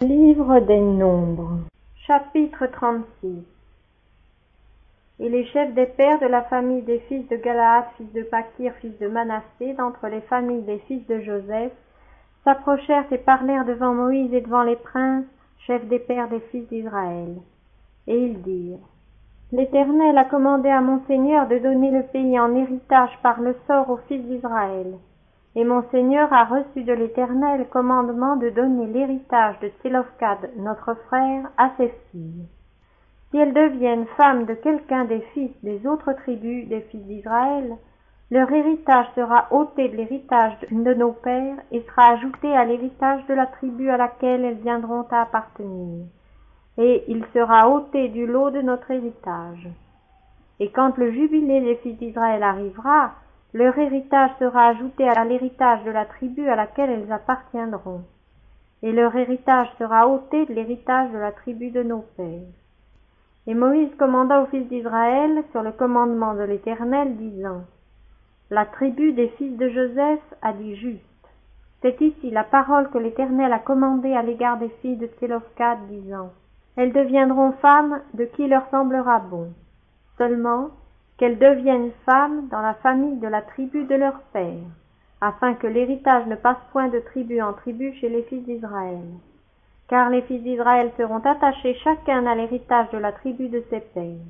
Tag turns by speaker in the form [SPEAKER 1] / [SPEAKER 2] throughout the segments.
[SPEAKER 1] Livre des Nombres, chapitre 36. Et les chefs des pères de la famille des fils de Galaad, fils de Pakir, fils de Manassé, d'entre les familles des fils de Joseph, s'approchèrent et parlèrent devant Moïse et devant les princes, chefs des pères des fils d'Israël. Et ils dirent: L'Éternel a commandé à mon Seigneur de donner le pays en héritage par le sort aux fils d'Israël. Et mon Seigneur a reçu de l'Éternel commandement de donner l'héritage de Tselophkhad, notre frère, à ses filles. Si elles deviennent femmes de quelqu'un des fils des autres tribus des fils d'Israël, leur héritage sera ôté de l'héritage de nos pères et sera ajouté à l'héritage de la tribu à laquelle elles viendront à appartenir. Et il sera ôté du lot de notre héritage. Et quand le jubilé des fils d'Israël arrivera, leur héritage sera ajouté à l'héritage de la tribu à laquelle elles appartiendront. Et leur héritage sera ôté de l'héritage de la tribu de nos pères. Et Moïse commanda aux fils d'Israël sur le commandement de l'Éternel, disant: La tribu des fils de Joseph a dit juste. C'est ici la parole que l'Éternel a commandée à l'égard des filles de Tselophkhad, disant: Elles deviendront femmes de qui leur semblera bon. Seulement, qu'elles deviennent femmes dans la famille de la tribu de leur père, afin que l'héritage ne passe point de tribu en tribu chez les fils d'Israël. Car les fils d'Israël seront attachés chacun à l'héritage de la tribu de ses pères.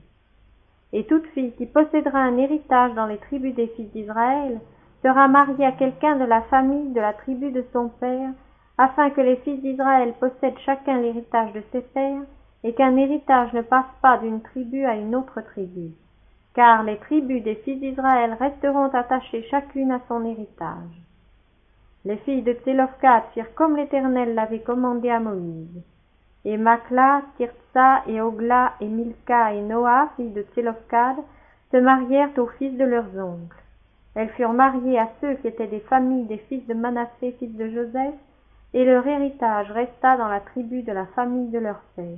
[SPEAKER 1] Et toute fille qui possédera un héritage dans les tribus des fils d'Israël sera mariée à quelqu'un de la famille de la tribu de son père, afin que les fils d'Israël possèdent chacun l'héritage de ses pères, et qu'un héritage ne passe pas d'une tribu à une autre tribu. Car les tribus des fils d'Israël resteront attachées chacune à son héritage. Les filles de Tselophkhad firent comme l'Éternel l'avait commandé à Moïse. Et Makhla, Tirtsa et Ogla et Milka et Noa, filles de Tselophkhad, se marièrent aux fils de leurs oncles. Elles furent mariées à ceux qui étaient des familles des fils de Manassé, fils de Joseph, et leur héritage resta dans la tribu de la famille de leur père.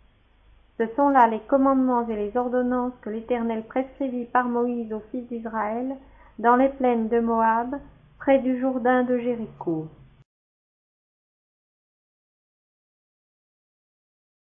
[SPEAKER 1] Ce sont là les commandements et les ordonnances que l'Éternel prescrivit par Moïse aux fils d'Israël dans les plaines de Moab, près du Jourdain de Jéricho.